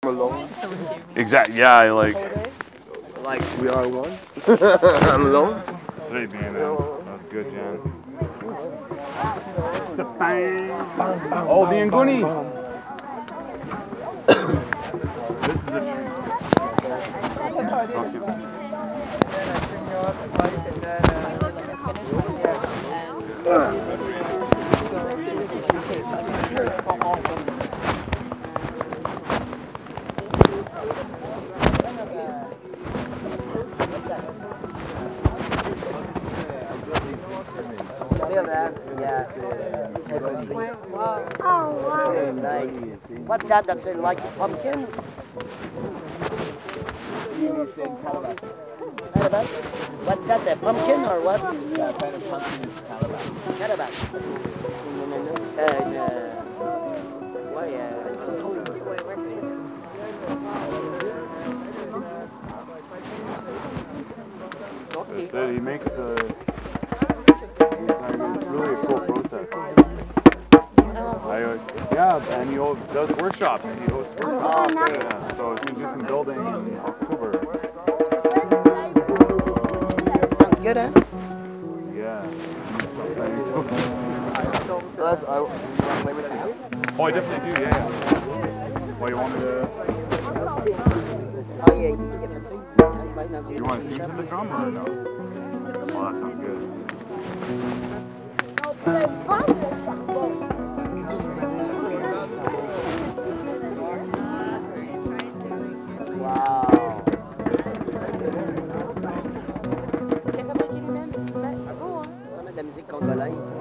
alone. Exactly. Yeah, Like we are one. I'm alone. Straight, man. That's good, Jan. The bang. Oh, the Nguni. This is a Yeah. Oh, wow. So nice. What's that? That's like a pumpkin? Calabash? What's that? A pumpkin or what? Yeah, kind of pumpkin is calabash. Calabash. Ouais, un citron. That's it. He makes the. It's really a cool process. Yeah, and he does workshops. He hosts workshops. Yeah, so he's gonna do some building in October. Sounds good, huh? Yeah. Plus, I want to play with you. Oh, I definitely do. Yeah. Well, you want me to? Oh, yeah, you can give it to you. You want to teach the drum or no? Oh, that sounds good. Wow. Ça met de la musique congolaise.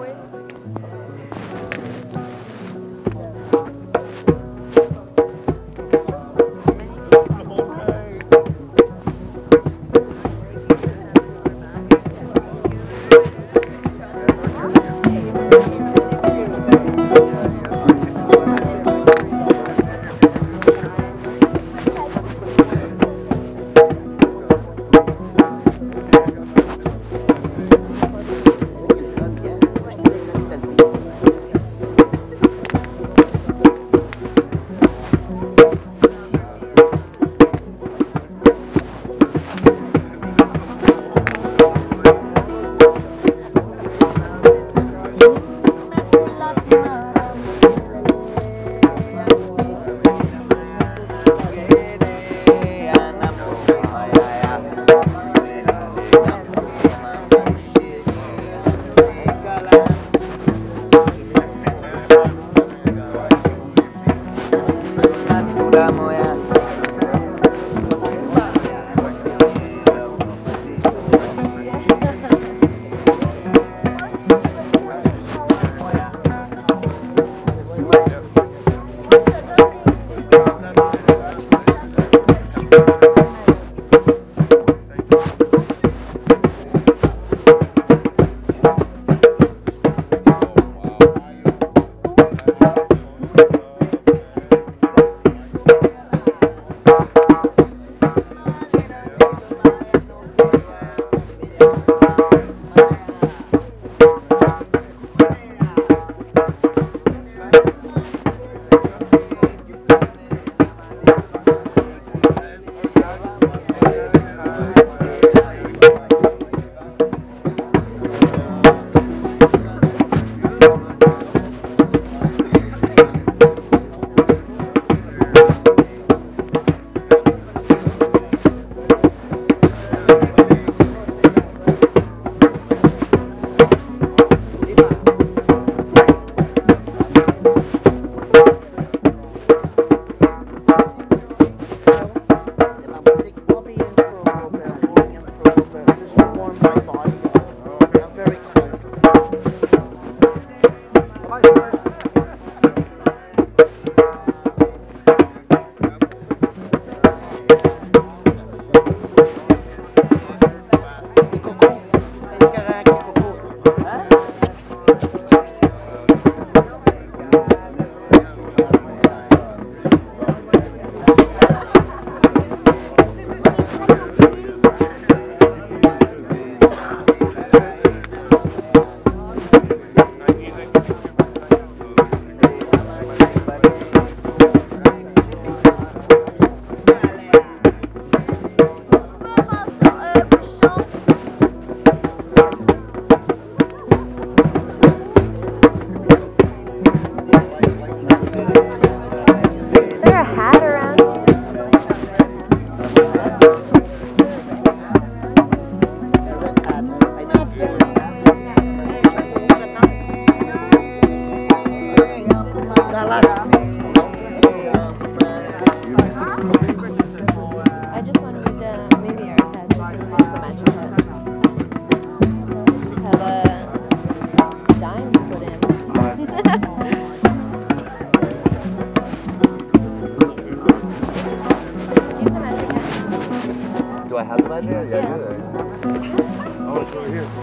Do I have the measure? Yeah, I do. Oh, it's over here.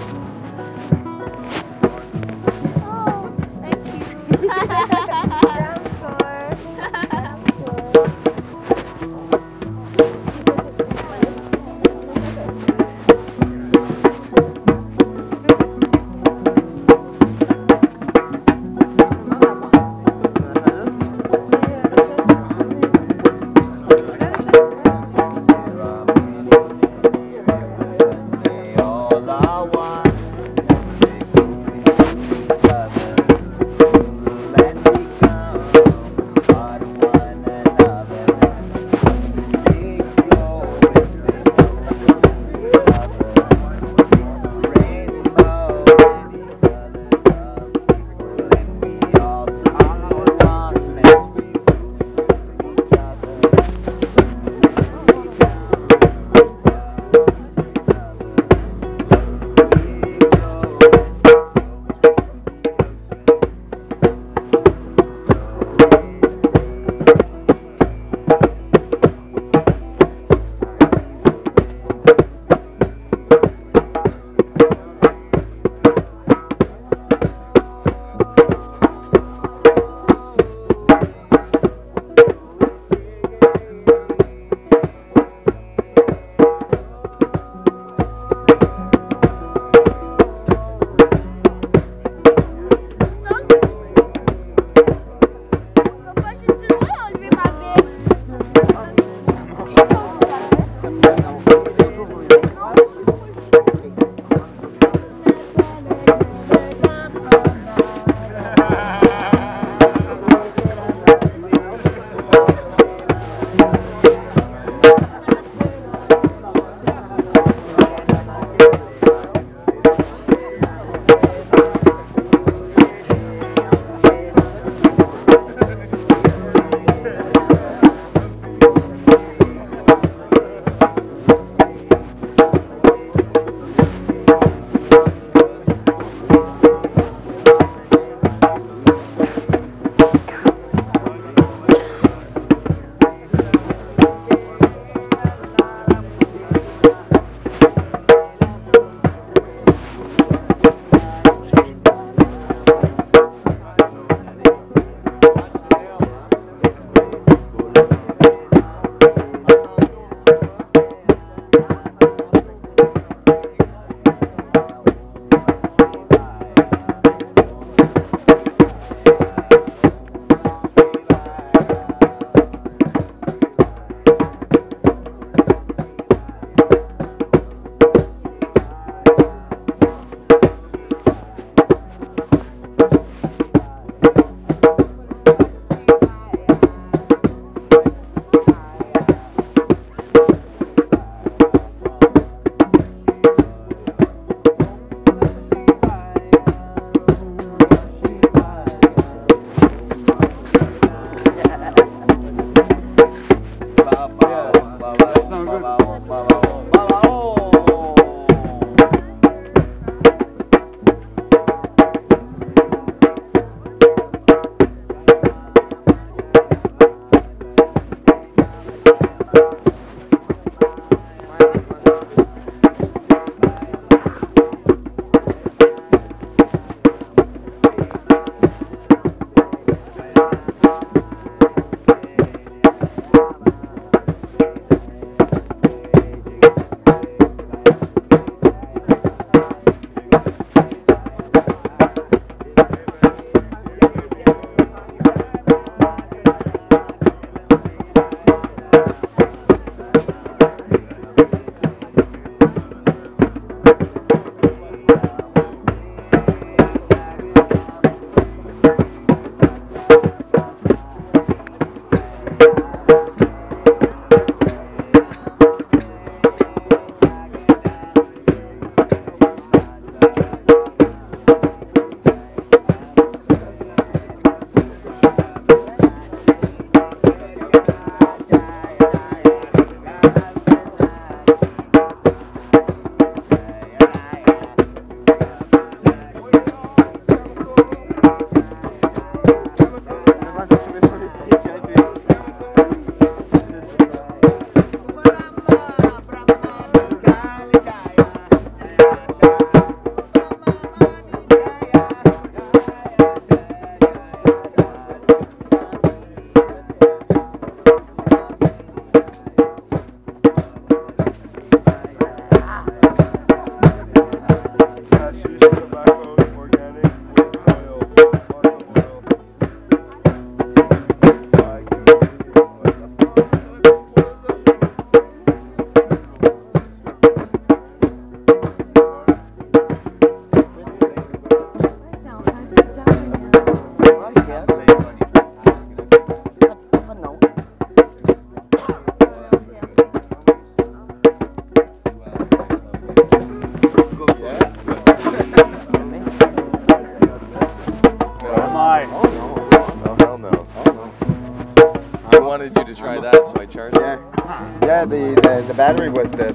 Yeah. Yeah, the battery was dead.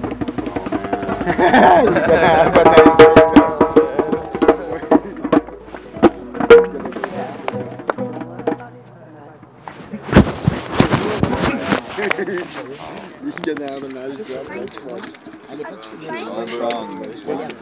You can have a nice job. That's fun. Allez, pas de soucis. All wrong.